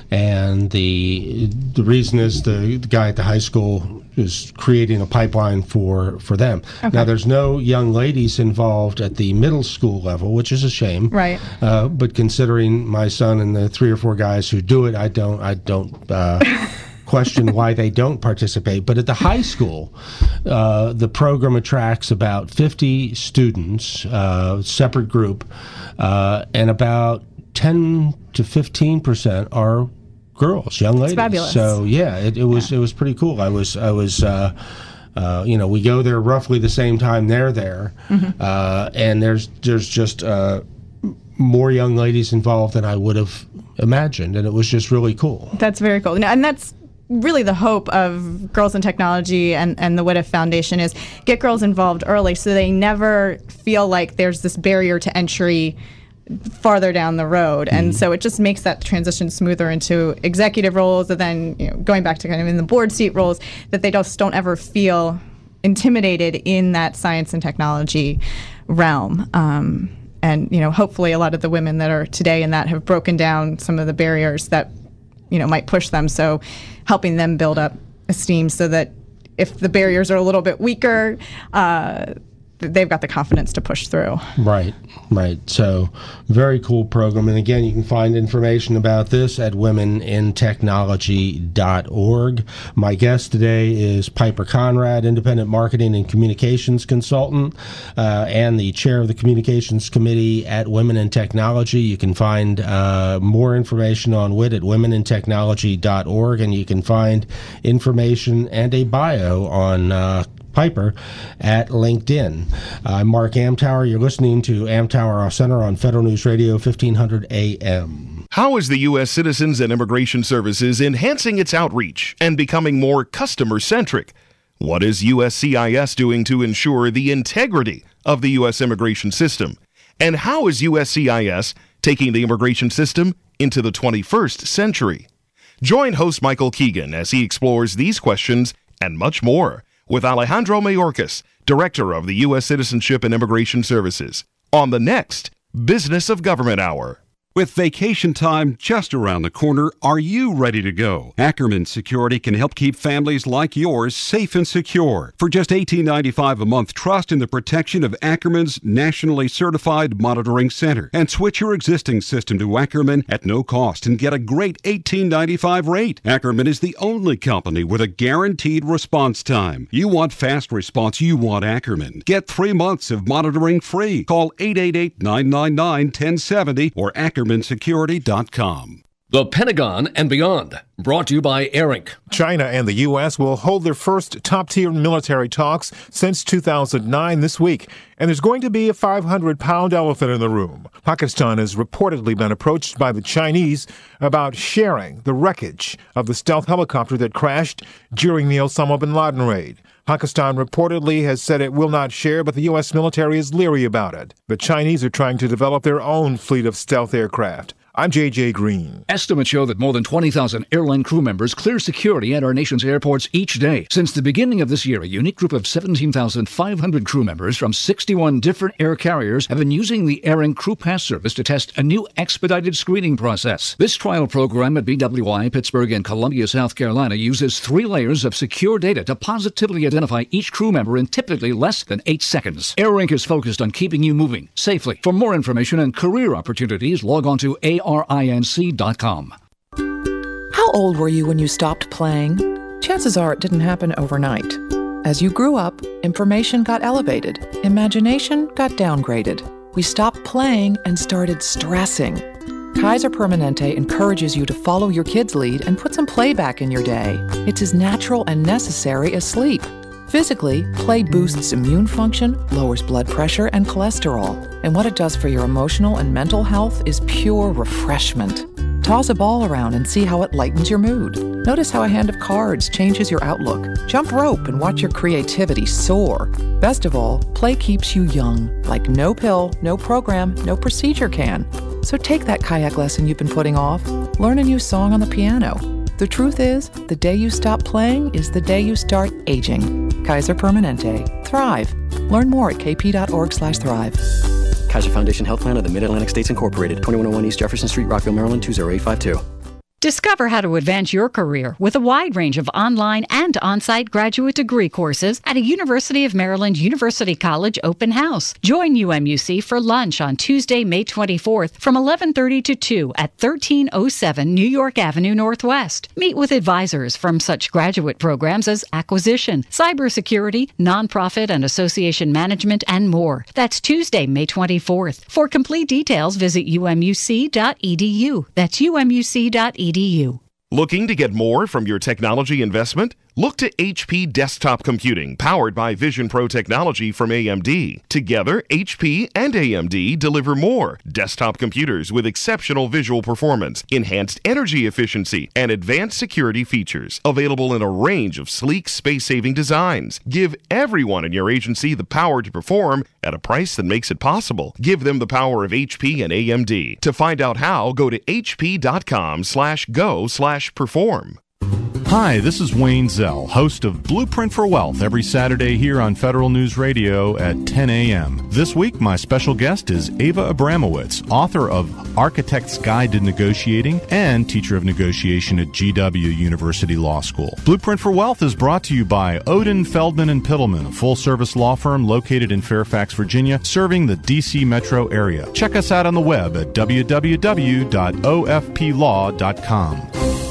and the the reason is the, the guy at the high school is creating a pipeline for for them. Okay. Now there's no young ladies involved at the middle school level, which is a shame. Right. Uh, but considering my son and the three or four guys who do it, I don't I don't uh, question why they don't participate. But at the high school, uh, the program attracts about fifty students, uh, separate group, uh, and about ten to fifteen percent are girls, young ladies. It's fabulous. So yeah, it, it was yeah. it was pretty cool. I was I was uh, uh, you know, we go there roughly the same time they're there, mm-hmm. uh, and there's there's just uh, more young ladies involved than I would have imagined, and it was just really cool. That's very cool, and that's really the hope of Girls in Technology and, and the W I T F Foundation is get girls involved early so they never feel like there's this barrier to entry farther down the road. And mm-hmm. so it just makes that transition smoother into executive roles, and then, you know, going back to kind of in the board seat roles, that they just don't ever feel intimidated in that science and technology realm. Um, and, you know, hopefully a lot of the women that are today in that have broken down some of the barriers that, you know, might push them. So helping them build up esteem so that if the barriers are a little bit weaker, uh, they've got the confidence to push through. Right, right. So very cool program. And again, you can find information about this at women in technology dot org. My guest today is Piper Conrad, independent marketing and communications consultant, uh, and the chair of the communications committee at Women in Technology. You can find uh, more information on W I T at women in technology dot org, and you can find information and a bio on uh, Piper at LinkedIn. I'm Mark Amtower. You're listening to Amtower Off Center on Federal News Radio, fifteen hundred A M. How is the U S Citizens and Immigration Services enhancing its outreach and becoming more customer-centric? What is U S C I S doing to ensure the integrity of the U S immigration system? And how is U S C I S taking the immigration system into the twenty-first century? Join host Michael Keegan as he explores these questions and much more with Alejandro Mayorkas, Director of the U S Citizenship and Immigration Services, on the next Business of Government Hour. With vacation time just around the corner, are you ready to go? Ackerman Security can help keep families like yours safe and secure. For just eighteen ninety-five a month, trust in the protection of Ackerman's nationally certified monitoring center. And switch your existing system to Ackerman at no cost and get a great eighteen ninety-five rate. Ackerman is the only company with a guaranteed response time. You want fast response, you want Ackerman. Get three months of monitoring free. Call eight eight eight, nine nine nine, one zero seven zero or Ackerman security dot com. The Pentagon and Beyond, brought to you by ARINC. China and the U S will hold their first top-tier military talks since two thousand nine this week, and there's going to be a five hundred pound elephant in the room. Pakistan has reportedly been approached by the Chinese about sharing the wreckage of the stealth helicopter that crashed during the Osama bin Laden raid. Pakistan reportedly has said it will not share, but the U S military is leery about it. The Chinese are trying to develop their own fleet of stealth aircraft. I'm J J Green. Estimates show that more than twenty thousand airline crew members clear security at our nation's airports each day. Since the beginning of this year, a unique group of seventeen thousand five hundred crew members from sixty-one different air carriers have been using the AirInc Crew Pass service to test a new expedited screening process. This trial program at B W I, Pittsburgh, and Columbia, South Carolina uses three layers of secure data to positively identify each crew member in typically less than eight seconds. AirInc is focused on keeping you moving safely. For more information and career opportunities, log on to A R I N C dot com. How old were you when you stopped playing? Chances are it didn't happen overnight. As you grew up, information got elevated, imagination got downgraded. We stopped playing and started stressing. Kaiser Permanente encourages you to follow your kid's lead and put some play back in your day. It's as natural and necessary as sleep. Physically, play boosts immune function, lowers blood pressure and cholesterol. And what it does for your emotional and mental health is pure refreshment. Toss a ball around and see how it lightens your mood. Notice how a hand of cards changes your outlook. Jump rope and watch your creativity soar. Best of all, play keeps you young, like no pill, no program, no procedure can. So take that kayak lesson you've been putting off. Learn a new song on the piano. The truth is, the day you stop playing is the day you start aging. Kaiser Permanente. Thrive. Learn more at kp.org slash thrive. Kaiser Foundation Health Plan of the Mid-Atlantic States Incorporated, twenty-one oh one East Jefferson Street, Rockville, Maryland, two zero eight five two. Discover how to advance your career with a wide range of online and on-site graduate degree courses at a University of Maryland University College open house. Join U M U C for lunch on Tuesday, May twenty-fourth from eleven thirty to two at thirteen oh seven New York Avenue Northwest. Meet with advisors from such graduate programs as acquisition, cybersecurity, nonprofit and association management, and more. That's Tuesday, May twenty-fourth. For complete details, visit U M U C dot E D U. That's U M U C dot E D U. Looking to get more from your technology investment? Look to H P Desktop Computing, powered by Vision Pro technology from A M D. Together, H P and A M D deliver more desktop computers with exceptional visual performance, enhanced energy efficiency, and advanced security features. Available in a range of sleek, space-saving designs. Give everyone in your agency the power to perform at a price that makes it possible. Give them the power of H P and A M D. To find out how, go to hp.com slash go slash perform. Hi, this is Wayne Zell, host of Blueprint for Wealth, every Saturday here on Federal News Radio at ten a.m. This week, my special guest is Ava Abramowitz, author of Architect's Guide to Negotiating and teacher of negotiation at G W University Law School. Blueprint for Wealth is brought to you by Odin, Feldman and Pittleman, a full-service law firm located in Fairfax, Virginia, serving the D C metro area. Check us out on the web at w w w dot o f p law dot com.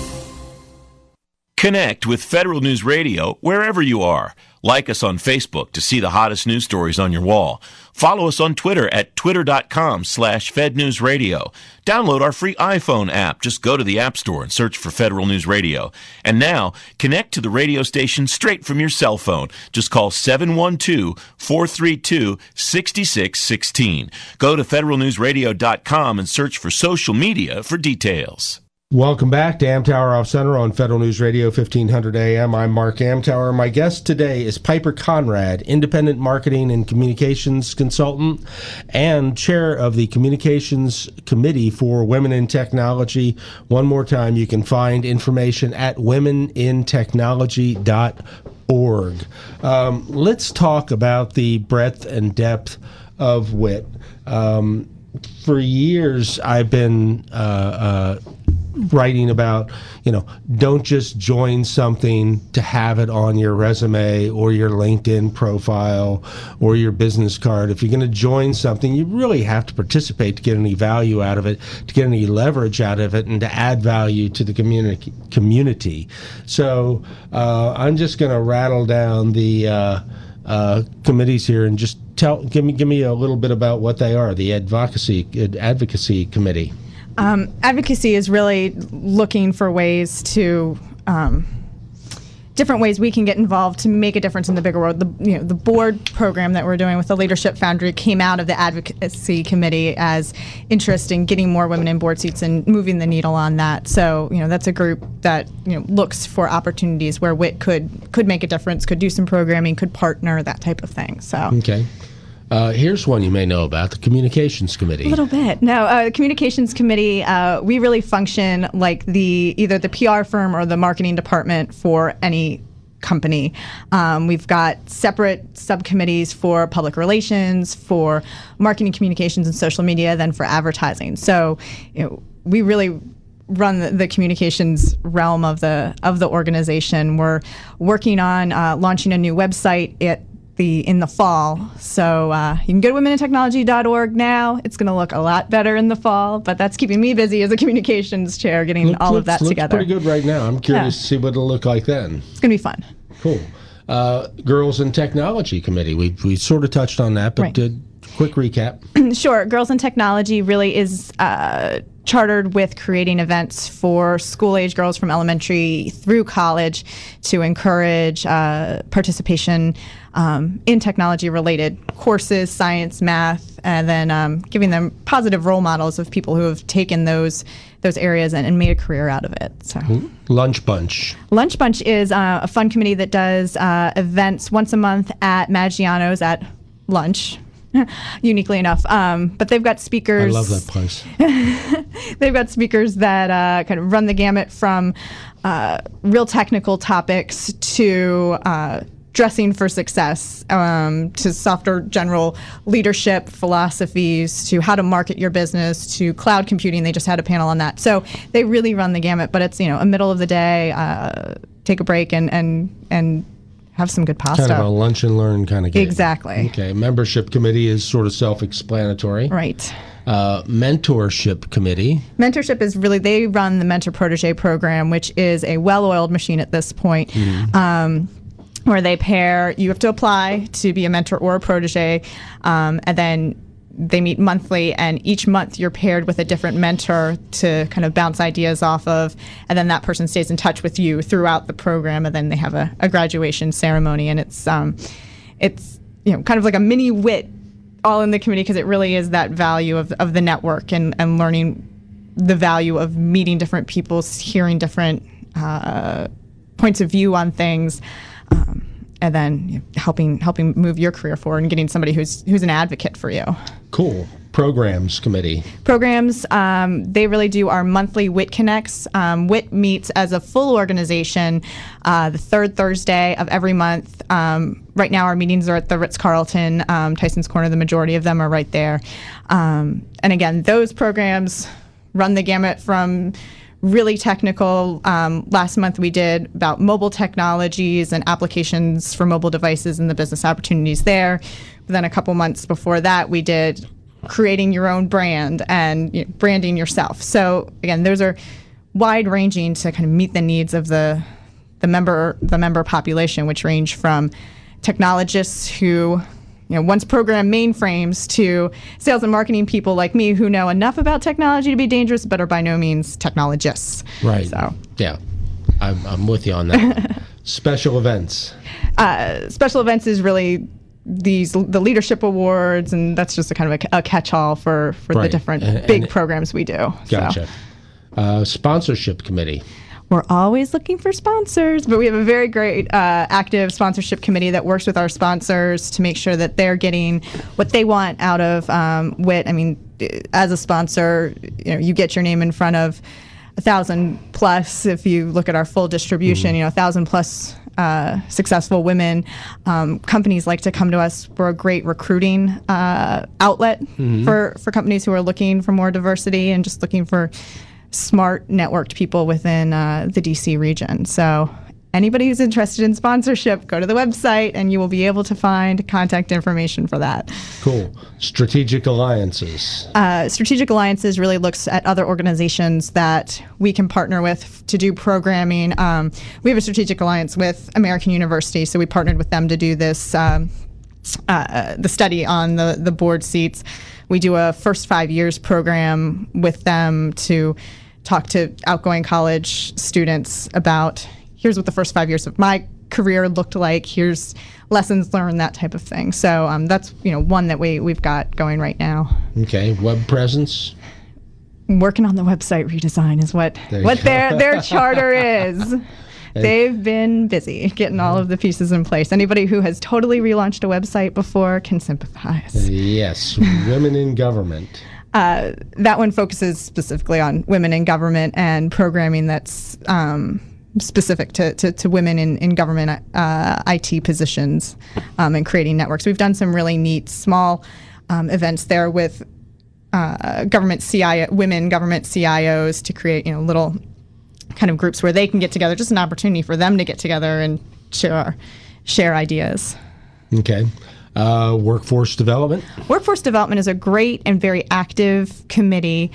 Connect with Federal News Radio wherever you are. Like us on Facebook to see the hottest news stories on your wall. Follow us on Twitter at twitter.com slash fednewsradio. Download our free iPhone app. Just go to the App Store and search for Federal News Radio. And now, connect to the radio station straight from your cell phone. Just call seven one two, four three two, six six one six. Go to federal news radio dot com and search for social media for details. Welcome back to Amtower Off Center on Federal News Radio, fifteen hundred A M. I'm Mark Amtower. My guest today is Piper Conrad, independent marketing and communications consultant and chair of the Communications Committee for Women in Technology. One more time, you can find information at women in technology dot org. Um, let's talk about the breadth and depth of WIT. Um, for years, I've been uh, uh, writing about, you know, don't just join something to have it on your resume or your LinkedIn profile or your business card. If you're going to join something, you really have to participate to get any value out of it, to get any leverage out of it, and to add value to the community. community. So uh, I'm just going to rattle down the uh, uh, committees here and just tell, give me, give me a little bit about what they are. The advocacy advocacy committee. Um, advocacy is really looking for ways to, um, different ways we can get involved to make a difference in the bigger world. The, you know, the board program that we're doing with the Leadership Foundry came out of the advocacy committee as interest in getting more women in board seats and moving the needle on that. So, you know, that's a group that, you know, looks for opportunities where W I T could could make a difference, could do some programming, could partner, that type of thing. So, okay. Uh, here's one you may know about, the Communications Committee. A little bit. No, uh, the Communications Committee, uh, we really function like the either the P R firm or the marketing department for any company. Um, we've got separate subcommittees for public relations, for marketing, communications, and social media, then for advertising. So, you know, we really run the, the communications realm of the of the organization. We're working on uh, launching a new website at the in the fall. So uh, you can go to women in technology dot org now. It's going to look a lot better in the fall, but that's keeping me busy as a communications chair, getting Look, all looks, of that looks together. Pretty good right now. I'm curious Yeah. to see what it'll look like then. It's going to be fun. Cool. Uh, Girls in Technology Committee. We we sort of touched on that, but Right. uh, quick recap. Sure. Girls in Technology really is uh, chartered with creating events for school-age girls from elementary through college to encourage uh, participation um, in technology-related courses, science, math, and then um, giving them positive role models of people who have taken those those areas and, and made a career out of it. So. Lunch Bunch. Lunch Bunch is uh, a fun committee that does uh, events once a month at Maggiano's at lunch. Uniquely enough, um, but they've got speakers. I love that place. They've got speakers that uh, kind of run the gamut from uh, real technical topics to uh, dressing for success, um, to softer general leadership philosophies, to how to market your business, to cloud computing. They just had a panel on that. So they really run the gamut. But it's, you know, a middle of the day, uh, take a break and and and. have some good pasta. Kind of a lunch and learn kind of game. Exactly. Okay. Membership Committee is sort of self-explanatory. Right. Uh, mentorship Committee. Mentorship is really, they run the Mentor Protege program, which is a well-oiled machine at this point, mm-hmm. um, where they pair, you have to apply to be a mentor or a protege, um, and then they meet monthly, and each month you're paired with a different mentor to kind of bounce ideas off of, and then that person stays in touch with you throughout the program, and then they have a, a graduation ceremony, and it's um, it's you know kind of like a mini W I T all in the community, because it really is that value of of the network and and learning the value of meeting different people, hearing different uh, points of view on things. Um, And then you know, helping helping move your career forward and getting somebody who's who's an advocate for you. Cool. Programs Committee. Programs, um, they really do our monthly W I T Connects. Um, W I T meets as a full organization uh, the third Thursday of every month. Um, right now our meetings are at the Ritz-Carlton, um, Tyson's Corner. The majority of them are right there. Um, and again, those programs run the gamut from really technical. Um, last month we did about mobile technologies and applications for mobile devices and the business opportunities there. But then a couple months before that we did creating your own brand and you know, branding yourself. So again, those are wide ranging to kind of meet the needs of the the member the member population, which range from technologists who you know, once programmed mainframes to sales and marketing people like me who know enough about technology to be dangerous, but are by no means technologists. Right. So, yeah, I'm, I'm with you on that. Special events. Uh, special events is really these the leadership awards, and that's just a kind of a, a catch-all for, for Right. the different And- big and- programs we do. Gotcha. So. Uh, sponsorship Committee. We're always looking for sponsors, but we have a very great uh, active sponsorship committee that works with our sponsors to make sure that they're getting what they want out of um, W I T. I mean, as a sponsor, you know, you get your name in front of a thousand plus. If you look at our full distribution, mm-hmm. you know, a thousand plus uh, successful women. Um, companies like to come to us. We're a great recruiting uh, outlet mm-hmm. for for companies who are looking for more diversity and just looking for smart networked people within uh, the D C region. So anybody who's interested in sponsorship, go to the website and you will be able to find contact information for that. Cool. Strategic alliances. Uh, Strategic Alliances really looks at other organizations that we can partner with to do programming. Um, we have a strategic alliance with American University, so we partnered with them to do this um, uh, the study on the, the board seats. We do a first five years program with them to talk to outgoing college students about here's what the first five years of my career looked like, here's lessons learned, that type of thing. So um, that's you know one that we, we've got going right now. Okay, web presence? Working on the website redesign is what, There you what go. their, their charter is. They've been busy getting all of the pieces in place. Anybody who has totally relaunched a website before can sympathize. Yes, women in government. Uh, that one focuses specifically on women in government and programming that's um, specific to, to, to women in, in government uh, I T positions um, and creating networks. We've done some really neat small um, events there with uh, government C I O, women government C I Os to create, you know, little kind of groups where they can get together, just an opportunity for them to get together and share, share ideas. Okay. Uh, workforce development? Workforce development is a great and very active committee.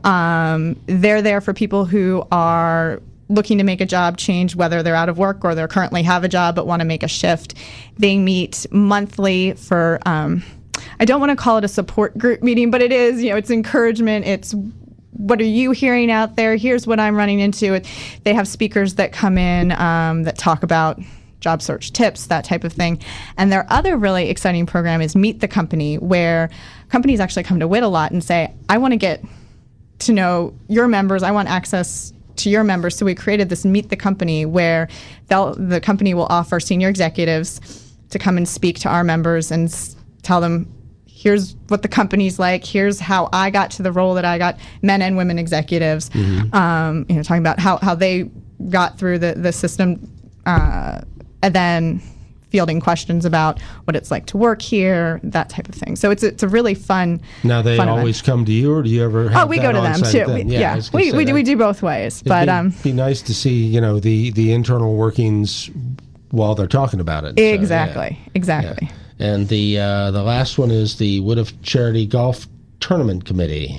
Um, they're there for people who are looking to make a job change, whether they're out of work or they currently have a job but want to make a shift. They meet monthly for, um, I don't want to call it a support group meeting, but it is, you know, it's encouragement. It's what are you hearing out there? Here's what I'm running into. They have speakers that come in um, that talk about job search tips, that type of thing. And their other really exciting program is Meet the Company, where companies actually come to W I T a lot and say, I want to get to know your members. I want access to your members. So we created this Meet the Company where they'll, the company will offer senior executives to come and speak to our members and s- tell them, here's what the company's like. Here's how I got to the role that I got, men and women executives, mm-hmm. um, you know, talking about how, how they got through the, the system, uh, and then fielding questions about what it's like to work here, that type of thing. So it's it's a really fun. Now they fun always event. Come to you, or do you ever? Have oh, we that go to them too. We, yeah, yeah. we we do, we do both ways. It'd but be, um, be nice to see, you know, the the internal workings while they're talking about it. Exactly, so, yeah. exactly. Yeah. And the uh, the last one is the Wood of Charity Golf Tournament Committee.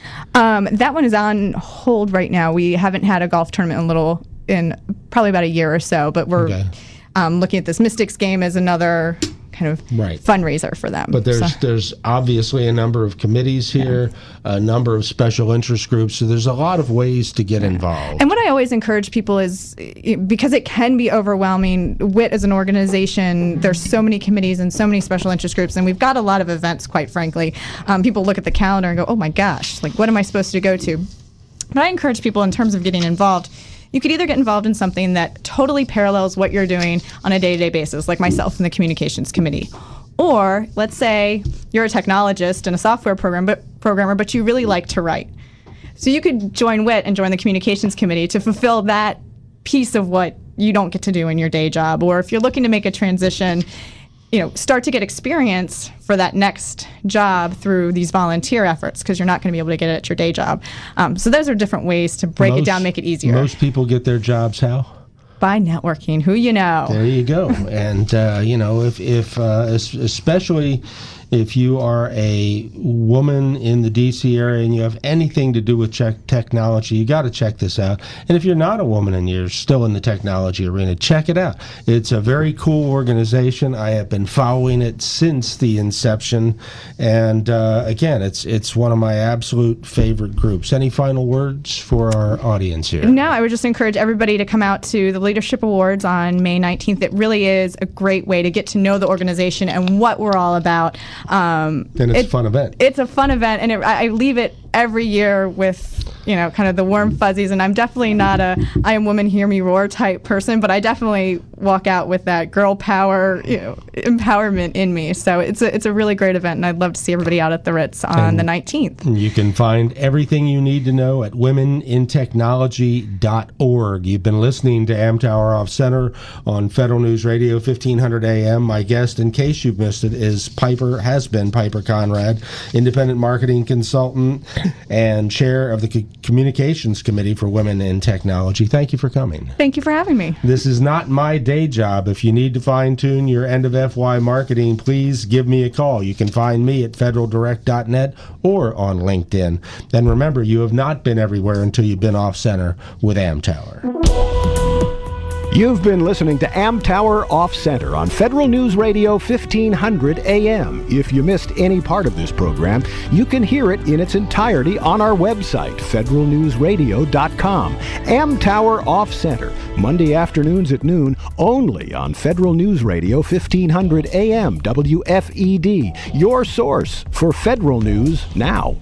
Um, that one is on hold right now. We haven't had a golf tournament in a little in probably about a year or so, but we're. Okay. Um, looking at this Mystics game as another kind of right. fundraiser for them. But there's so. there's obviously a number of committees here, yeah. a number of special interest groups, so there's a lot of ways to get yeah. involved. And what I always encourage people is, because it can be overwhelming, W I T as an organization, there's so many committees and so many special interest groups, and we've got a lot of events, quite frankly. Um, people look at the calendar and go, oh my gosh, like what am I supposed to go to? But I encourage people in terms of getting involved, you could either get involved in something that totally parallels what you're doing on a day-to-day basis, like myself in the communications committee. Or let's say you're a technologist and a software program, but, programmer, but you really like to write. So you could join W I T and join the communications committee to fulfill that piece of what you don't get to do in your day job. Or if you're looking to make a transition, you know, start to get experience for that next job through these volunteer efforts, because you're not going to be able to get it at your day job. Um, so those are different ways to break most, it down, make it easier. Most people get their jobs how? By networking. Who you know. There you go. And, uh, you know, if, if uh, especially if you are a woman in the D C area and you have anything to do with check technology, you got to check this out. And if you're not a woman and you're still in the technology arena, check it out. It's a very cool organization. I have been following it since the inception. And uh, again, it's it's one of my absolute favorite groups. Any final words for our audience here? No, I would just encourage everybody to come out to the Leadership Awards on May nineteenth. It really is a great way to get to know the organization and what we're all about. Um, and it's it, a fun event. It's a fun event, and it, I, I leave it every year with, you know, kind of the warm fuzzies. And I'm definitely not a I am woman, hear me roar type person, but I definitely walk out with that girl power, you know, empowerment in me. So it's a, it's a really great event, and I'd love to see everybody out at the Ritz on and the nineteenth. You can find everything you need to know at women in technology dot org. You've been listening to Amtower Off Center on Federal News Radio, fifteen hundred A M. My guest, in case you've missed it, is Piper, has been Piper Conrad, independent marketing consultant and chair of the C- Communications Committee for Women in Technology. Thank you for coming. Thank you for having me. This is not my day job. If you need to fine-tune your end of F Y marketing, please give me a call. You can find me at federal direct dot net or on LinkedIn. And remember, you have not been everywhere until you've been off center with Amtower. You've been listening to Amtower Off Center on Federal News Radio fifteen hundred A M. If you missed any part of this program, you can hear it in its entirety on our website, federal news radio dot com. Amtower Off Center, Monday afternoons at noon, only on Federal News Radio fifteen hundred A M, W F E D, your source for federal news now.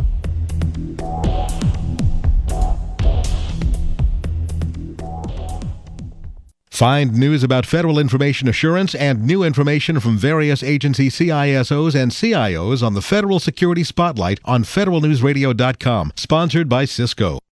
Find news about federal information assurance and new information from various agency C I S Os and C I Os on the Federal Security Spotlight on federal news radio dot com, sponsored by Cisco.